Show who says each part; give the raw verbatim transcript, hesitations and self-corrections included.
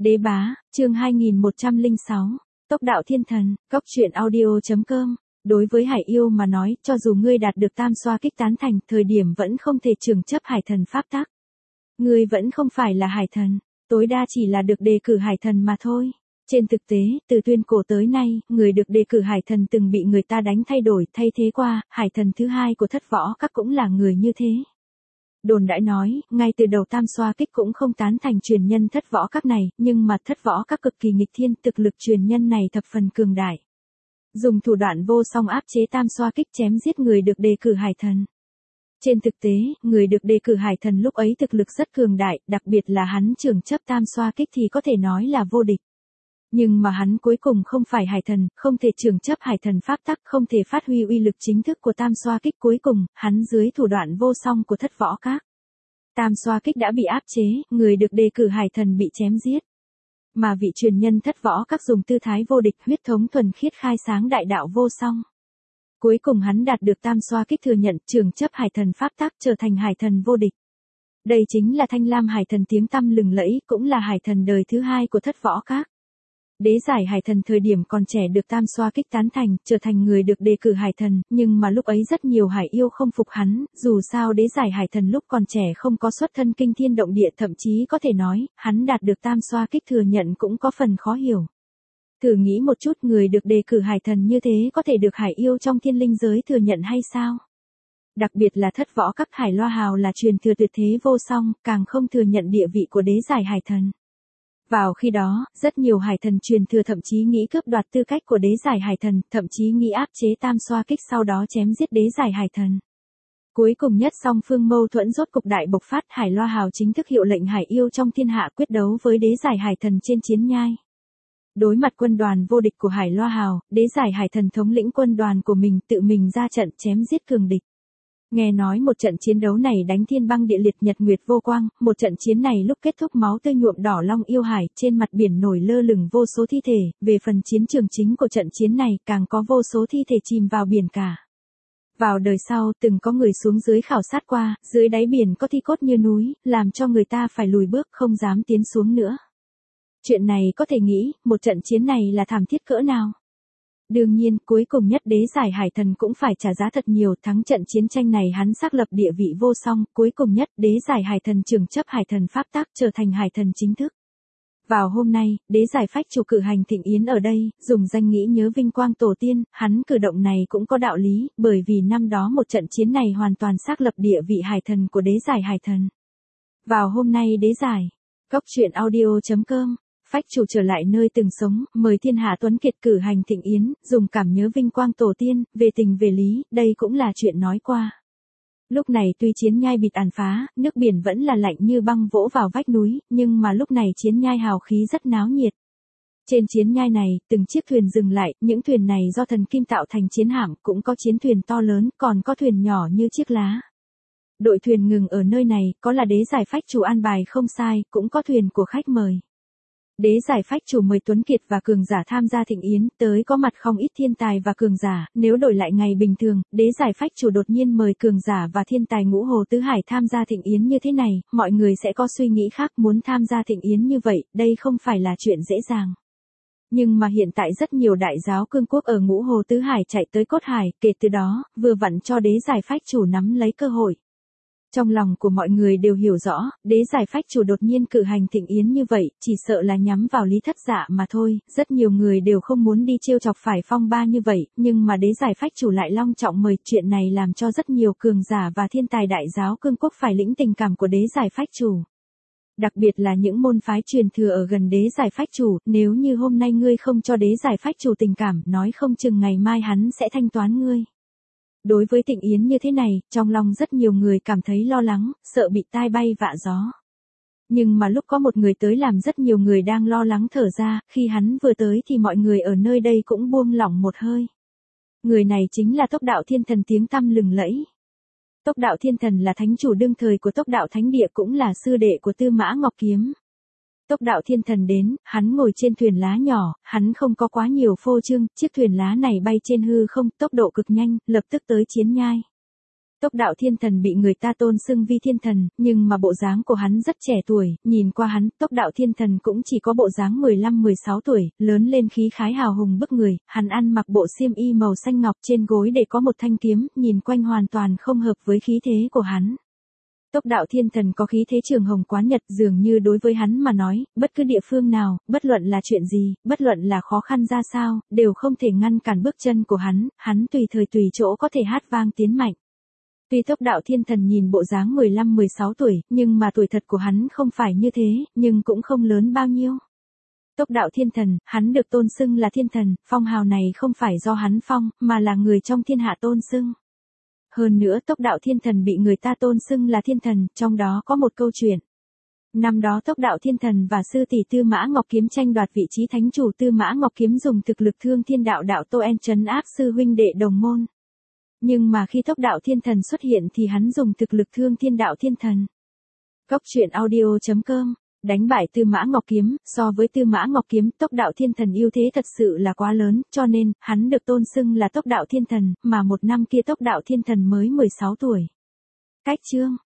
Speaker 1: Đế bá, chương hai nghìn một trăm lẻ sáu, Tốc đạo thiên thần, góc truyện audio.com. Đối với hải yêu mà nói, cho dù ngươi đạt được tam xoa kích tán thành, thời điểm vẫn không thể trường chấp hải thần pháp tắc. Ngươi vẫn không phải là hải thần, tối đa chỉ là được đề cử hải thần mà thôi. Trên thực tế, từ tuyên cổ tới nay, người được đề cử hải thần từng bị người ta đánh thay đổi, thay thế qua, hải thần thứ hai của thất võ các cũng là người như thế. Đồn đãi nói, ngay từ đầu tam xoa kích cũng không tán thành truyền nhân thất võ các này, nhưng mà thất võ các cực kỳ nghịch thiên, thực lực truyền nhân này thập phần cường đại. Dùng thủ đoạn vô song áp chế tam xoa kích chém giết người được đề cử hải thần. Trên thực tế, người được đề cử hải thần lúc ấy thực lực rất cường đại, đặc biệt là hắn trưởng chấp tam xoa kích thì có thể nói là vô địch. Nhưng mà hắn cuối cùng không phải hải thần, không thể trưởng chấp hải thần pháp tắc, không thể phát huy uy lực chính thức của tam xoa kích, cuối cùng, hắn dưới thủ đoạn vô song của thất võ các. Tam xoa kích đã bị áp chế, người được đề cử hải thần bị chém giết. Mà vị truyền nhân thất võ các dùng tư thái vô địch, huyết thống thuần khiết khai sáng đại đạo vô song. Cuối cùng hắn đạt được tam xoa kích thừa nhận trưởng chấp hải thần pháp tắc, trở thành hải thần vô địch. Đây chính là Thanh Lam hải thần tiếng tăm lừng lẫy, cũng là hải thần đời thứ hai của thất võ các. Đế giải hải thần thời điểm còn trẻ được tam xoa kích tán thành, trở thành người được đề cử hải thần, nhưng mà lúc ấy rất nhiều hải yêu không phục hắn, dù sao đế giải hải thần lúc còn trẻ không có xuất thân kinh thiên động địa, thậm chí có thể nói, hắn đạt được tam xoa kích thừa nhận cũng có phần khó hiểu. Thử nghĩ một chút, người được đề cử hải thần như thế có thể được hải yêu trong thiên linh giới thừa nhận hay sao? Đặc biệt là thất võ các hải loa hào là truyền thừa tuyệt thế vô song, càng không thừa nhận địa vị của đế giải hải thần. Vào khi đó, rất nhiều hải thần truyền thừa thậm chí nghĩ cướp đoạt tư cách của đế giải hải thần, thậm chí nghĩ áp chế tam xoa kích sau đó chém giết đế giải hải thần. Cuối cùng nhất song phương mâu thuẫn rốt cục đại bộc phát, hải loa hào chính thức hiệu lệnh hải yêu trong thiên hạ quyết đấu với đế giải hải thần trên chiến nhai. Đối mặt quân đoàn vô địch của hải loa hào, đế giải hải thần thống lĩnh quân đoàn của mình tự mình ra trận chém giết cường địch. Nghe nói một trận chiến đấu này đánh thiên băng địa liệt, nhật nguyệt vô quang, một trận chiến này lúc kết thúc máu tươi nhuộm đỏ long yêu hải, trên mặt biển nổi lơ lửng vô số thi thể, về phần chiến trường chính của trận chiến này càng có vô số thi thể chìm vào biển cả. Vào đời sau, từng có người xuống dưới khảo sát qua, dưới đáy biển có thi cốt như núi, làm cho người ta phải lùi bước không dám tiến xuống nữa. Chuyện này có thể nghĩ, một trận chiến này là thảm thiết cỡ nào. Đương nhiên, cuối cùng nhất đế giải hải thần cũng phải trả giá thật nhiều, thắng trận chiến tranh này hắn xác lập địa vị vô song, cuối cùng nhất đế giải hải thần trưởng chấp hải thần pháp tắc, trở thành hải thần chính thức. Vào hôm nay, đế giải phách chủ cử hành thịnh yến ở đây, dùng danh nghĩ nhớ vinh quang tổ tiên, hắn cử động này cũng có đạo lý, bởi vì năm đó một trận chiến này hoàn toàn xác lập địa vị hải thần của đế giải hải thần. Vào hôm nay đế giải, góc truyện audio.com. Phách chủ trở lại nơi từng sống, mời thiên hạ tuấn kiệt cử hành thịnh yến, dùng cảm nhớ vinh quang tổ tiên, về tình về lý, đây cũng là chuyện nói qua. Lúc này tuy chiến nhai bị tàn phá, nước biển vẫn là lạnh như băng vỗ vào vách núi, nhưng mà lúc này chiến nhai hào khí rất náo nhiệt. Trên chiến nhai này, từng chiếc thuyền dừng lại, những thuyền này do thần kim tạo thành chiến hạm, cũng có chiến thuyền to lớn, còn có thuyền nhỏ như chiếc lá. Đội thuyền ngừng ở nơi này, có là đế giải phách chủ an bài không sai, cũng có thuyền của khách mời. Đế giải phách chủ mời tuấn kiệt và cường giả tham gia thịnh yến, tới có mặt không ít thiên tài và cường giả, nếu đổi lại ngày bình thường, đế giải phách chủ đột nhiên mời cường giả và thiên tài ngũ hồ tứ hải tham gia thịnh yến như thế này, mọi người sẽ có suy nghĩ khác, muốn tham gia thịnh yến như vậy, đây không phải là chuyện dễ dàng. Nhưng mà hiện tại rất nhiều đại giáo cương quốc ở ngũ hồ tứ hải chạy tới cốt hải, kể từ đó, vừa vặn cho đế giải phách chủ nắm lấy cơ hội. Trong lòng của mọi người đều hiểu rõ, đế giải phách chủ đột nhiên cử hành thịnh yến như vậy, chỉ sợ là nhắm vào Lý Thất Dạ mà thôi, rất nhiều người đều không muốn đi trêu chọc phải phong ba như vậy, nhưng mà đế giải phách chủ lại long trọng mời, chuyện này làm cho rất nhiều cường giả và thiên tài đại giáo cương quốc phải lĩnh tình cảm của đế giải phách chủ. Đặc biệt là những môn phái truyền thừa ở gần đế giải phách chủ, nếu như hôm nay ngươi không cho đế giải phách chủ tình cảm, nói không chừng ngày mai hắn sẽ thanh toán ngươi. Đối với thịnh yến như thế này, trong lòng rất nhiều người cảm thấy lo lắng, sợ bị tai bay vạ gió. Nhưng mà lúc có một người tới làm rất nhiều người đang lo lắng thở ra, khi hắn vừa tới thì mọi người ở nơi đây cũng buông lỏng một hơi. Người này chính là Tốc đạo thiên thần tiếng tăm lừng lẫy. Tốc đạo thiên thần là thánh chủ đương thời của Tốc đạo thánh địa, cũng là sư đệ của Tư Mã Ngọc Kiếm. Tốc đạo thiên thần đến, hắn ngồi trên thuyền lá nhỏ, hắn không có quá nhiều phô trương, chiếc thuyền lá này bay trên hư không, tốc độ cực nhanh, lập tức tới chiến nhai. Tốc Đạo Thiên Thần bị người ta tôn xưng vi thiên thần, nhưng mà bộ dáng của hắn rất trẻ tuổi, nhìn qua hắn, Tốc Đạo Thiên Thần cũng chỉ có bộ dáng mười lăm mười sáu tuổi, lớn lên khí khái hào hùng bức người, hắn ăn mặc bộ xiêm y màu xanh ngọc, trên gối để có một thanh kiếm, nhìn quanh hoàn toàn không hợp với khí thế của hắn. Tốc Đạo Thiên Thần có khí thế trường hồng quán nhật, dường như đối với hắn mà nói, bất cứ địa phương nào, bất luận là chuyện gì, bất luận là khó khăn ra sao, đều không thể ngăn cản bước chân của hắn, hắn tùy thời tùy chỗ có thể hát vang tiến mạnh. Tuy Tốc Đạo Thiên Thần nhìn bộ dáng mười lăm mười sáu tuổi, nhưng mà tuổi thật của hắn không phải như thế, nhưng cũng không lớn bao nhiêu. Tốc Đạo Thiên Thần, hắn được tôn xưng là thiên thần, phong hào này không phải do hắn phong, mà là người trong thiên hạ tôn xưng. Hơn nữa Tốc Đạo Thiên Thần bị người ta tôn xưng là thiên thần, trong đó có một câu chuyện. Năm đó Tốc Đạo Thiên Thần và sư tỷ Tư Mã Ngọc Kiếm tranh đoạt vị trí thánh chủ, Tư Mã Ngọc Kiếm dùng thực lực thương thiên đạo đạo Tô En trấn áp sư huynh đệ đồng môn. Nhưng mà khi Tốc Đạo Thiên Thần xuất hiện thì hắn dùng thực lực thương thiên đạo thiên thần. Cốc truyện audio chấm com đánh bại Tư Mã Ngọc Kiếm, so với Tư Mã Ngọc Kiếm, Tốc Đạo Thiên Thần ưu thế thật sự là quá lớn, cho nên, hắn được tôn xưng là Tốc Đạo Thiên Thần, mà một năm kia Tốc Đạo Thiên Thần mới mười sáu tuổi. Cách chương